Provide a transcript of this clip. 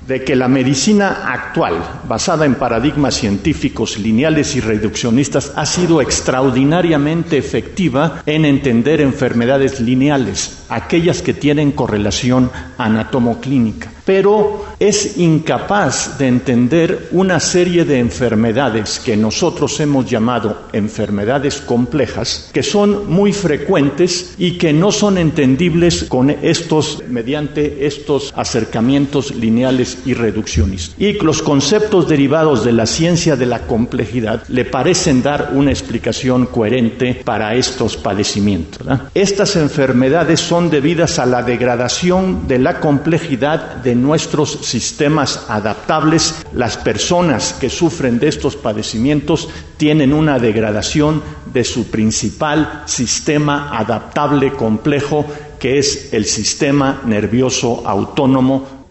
de que la medicina actual, basada en paradigmas científicos lineales y reduccionistas, ha sido extraordinariamente efectiva en entender enfermedades lineales, aquellas que tienen correlación anatomoclínica, pero es incapaz de entender una serie de enfermedades que nosotros hemos llamado enfermedades complejas, que son muy frecuentes y que no son entendibles mediante estos acercamientos lineales y reduccionistas. Y los conceptos derivados de la ciencia de la complejidad le parecen dar una explicación coherente para estos padecimientos, ¿verdad? Estas enfermedades son debidas a la degradación de la complejidad de nuestros sistemas adaptables. Las personas que sufren de estos padecimientos tienen una degradación de su principal sistema adaptable complejo, que es el sistema nervioso autónomo,